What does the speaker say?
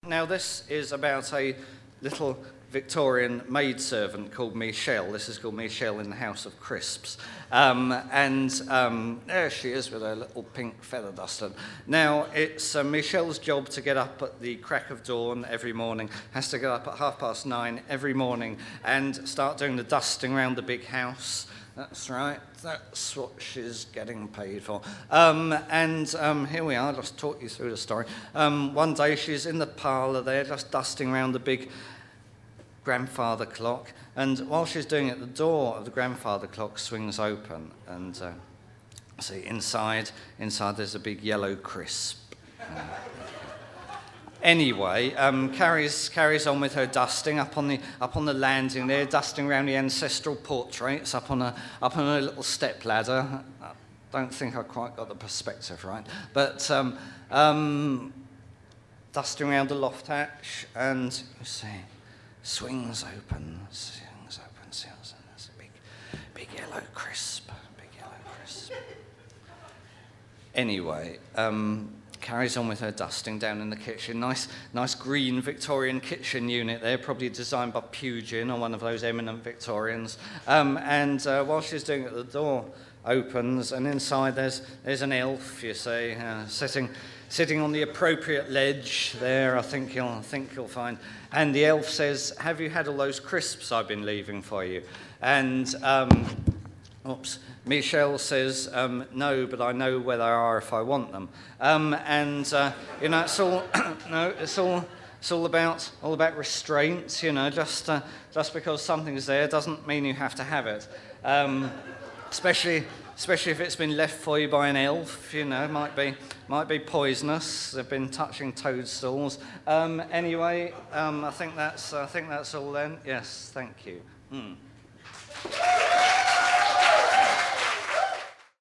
Now this is about a little Victorian maidservant called Michelle. This is called Michelle in the House of Crisps. There she is with her little pink feather duster. Now, it's Michelle's job to get up at the crack of dawn every morning, has to get up at 9:30 every morning and start doing the dusting around the big house. That's right, that's what she's getting paid for. Here we are, I'll just talk you through the story. One day she's in the parlour there, just dusting around the big grandfather clock, and while she's doing it, the door of the grandfather clock swings open, and see, inside there's a big yellow crisp. Anyway, carries on with her dusting up on the landing there, dusting around the ancestral portraits up on a little step ladder. I don't think I quite got the perspective right, but dusting around the loft hatch, and you see, swings open, see, there's a big yellow crisp, Anyway, carries on with her dusting down in the kitchen. Nice green Victorian kitchen unit there, probably designed by Pugin, or one of those eminent Victorians. While she's doing it, the door opens, and inside there's an elf, you see, sitting on the appropriate ledge there. I think you'll find. And the elf says, "Have you had all those crisps I've been leaving for you?" And Michelle says, "No, but I know where they are if I want them." It's all no, it's all about restraint. You know, just because something's there doesn't mean you have to have it. Especially if it's been left for you by an elf, you know, might be poisonous. They've been touching toadstools. Anyway, I think that's all then. Yes, thank you.